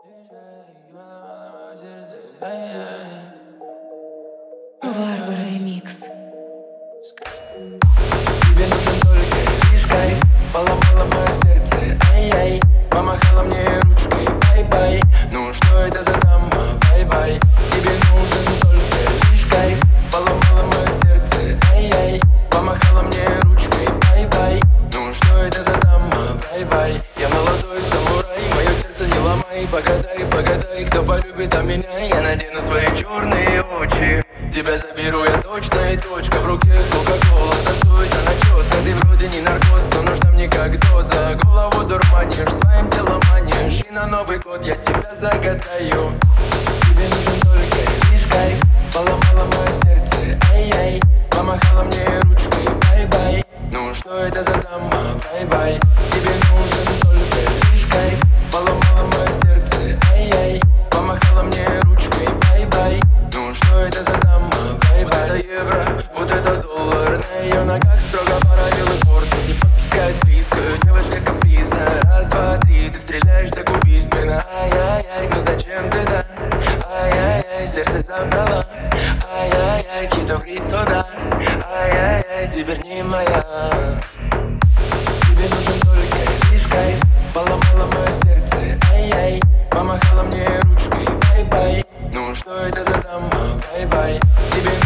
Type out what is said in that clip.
Варвара Микс. Тебе нужен только лишь кайф. Поломала мое сердце, ай-яй. Помахала мне ручкой, бай-бай. Ну что это за дама, бай-бай. Тебе нужен только лишь кайф. Поломала мое сердце, ай-яй. Помахала мне ручкой, бай-бай. Ну что это за дама, бай-бай. Я молодой самурай, мое сердце не ломай. Погадай, погадай, кто полюбит меня. Я надену свои черные очи. Тебя заберу я точно, и точка в руке кока-кола танцует она четко. Ты вроде не наркоз, но нужна мне как доза. Голову дурманишь, своим телом манишь. И на Новый год я тебя загадаю. Тебе нужен только лишь кайф. Поломала мое сердце, ай-яй. Помахала мне ручкой, бай-бай. Ну что это за дама, бай-бай. Тебе нужен только лишь кайф. Поломала мое сердце, ай-яй. Помахала мне ручкой, бай-бай. Ну что это за дама, бай-бай. Вот это евро, вот это доллар. На ее ногах строго правила форс. Не подпускать близко, девочка капризная. Раз, два, три, ты стреляешь так убийственно. Ай-яй-яй, ну зачем ты так? Ай-яй-яй, сердце забрала. Ай-яй-яй, кито грито да. Ай-яй-яй, теперь не моя. Тебе нужен только лишь кайф. Поломала мое сердце, ай-яй. Помахала мне ручкой, бай-бай. Ну что это за дама, бай-бай. Тебе